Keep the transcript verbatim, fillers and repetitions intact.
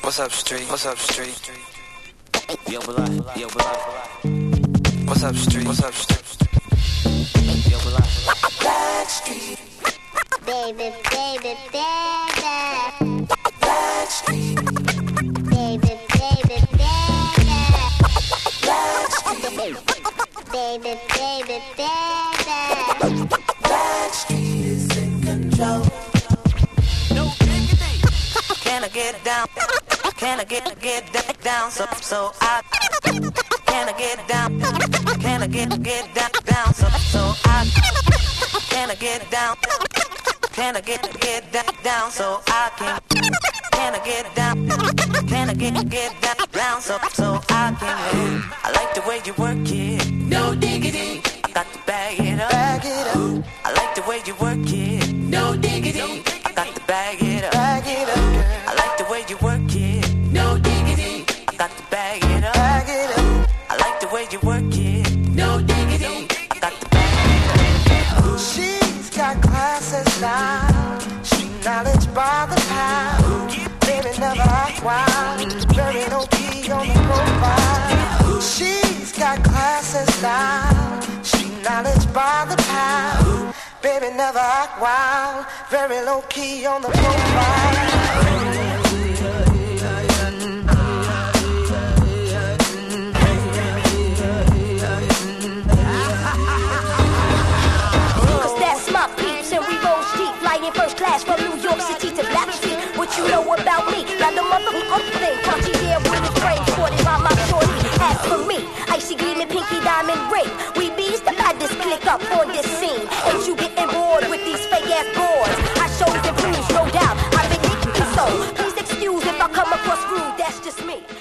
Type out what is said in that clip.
What's up, street? What's up, street? Yo, Bala, yo, Bala. What's up, street? What's up, street? Yo, Bala. Backstreet, Baby, baby, baby. Backstreet, Baby, baby, baby. Backstreet, Baby, baby, baby. Backstreet is in control. No diggity. Can I get down? Can I get get down, down so so I can I get down? Can I get get down down so so I can I get down? Can I get get down down so I can can I get down? Can I get get down down so so I can? I like the way you work it. No diggity, Got to bag it up. bag it up, I like the way you work it. no diggity, I got to bag it up. bag it up, girl. I like the way you work it. No diggity, I got to bag it up. bag it up, I like the way you work it. no diggity. I got to bag it up. She's got class and style, she knowledge by the pound. Baby never act wild, very low key on the profile. She's got class and style, she knowledge by the pound. Baby never act wild, very low key on the profile. Cause that's my peeps and we roll deep, flying first class from New York City to Blackstreet. What you know about me? Not the motherfucking thing. Cartier with his brain sported by my shorty. As for me, icy gleaming pinky diamond ring. We bees the baddest click up on this scene. Ain't you getting bored with these fake ass boards? I shows and proves, no doubt. I've been nicking so. Please excuse if I come across rude. That's just me.